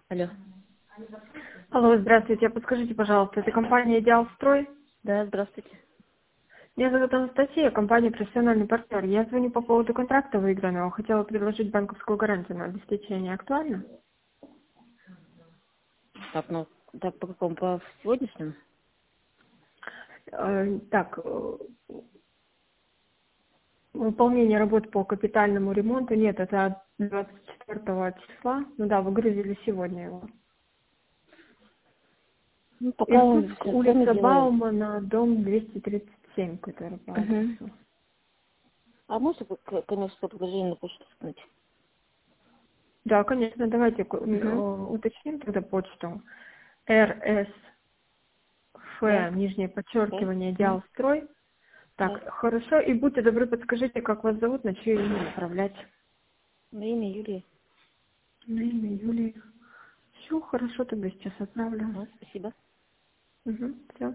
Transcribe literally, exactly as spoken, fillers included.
Алло. Алло, здравствуйте. Подскажите, пожалуйста, это компания «Идеалстрой»? Да, здравствуйте. Меня зовут Анастасия, компания «Профессиональный партнер». Я звоню по поводу контракта выигранного. Хотела предложить банковскую гарантию на обеспечение. Актуально? Так, ну, так по какому? По сегодняшнему? Э, Так, э, выполнение работ по капитальному ремонту. Нет, это от двадцать четвёртого числа. Ну да, выгрузили сегодня его. Ну, пока он Иркутск, все сами улица делает. Баумана, дом двести тридцать семь, который по Угу. адресу. А можете, вы, к- конечно, предложение на почту скинуть? Да, конечно, давайте ку- м, Угу. э, уточним тогда почту. эр эс Да. Ф, нижнее Да. подчеркивание, Угу. Идеалстрой. Да. Так, хорошо. И будьте добры, подскажите, как вас зовут, на чье имя направлять. На имя Юлия. На имя Юлии. Все, хорошо, тогда сейчас отправлю. Ага, спасибо. Угу, все.